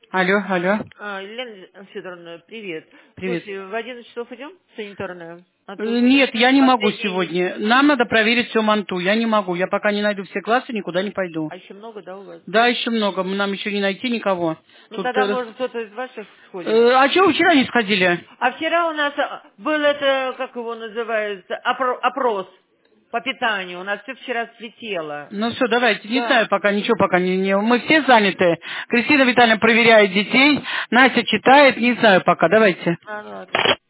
Алло, алло. Елена Федоровна, привет. Привет. Слушай, в 11 часов идем в санитарную? А то уже Нет, я не могу последний... сегодня. Нам надо проверить все манту. Я не могу. Я пока не найду все классы, никуда не пойду. А еще много, да, у вас? Да, еще много. Нам еще не найти никого. Ну, Тут. тогда, может, кто-то из ваших сходит. А что вы вчера не сходили? А вчера у нас был это, как его называется, опрос по питанию. У нас все вчера слетело. Ну все, давайте. Не Да. знаю пока, ничего пока не. Мы все заняты. Кристина Витальевна проверяет детей. Настя читает. Не знаю пока. Давайте. Ладно.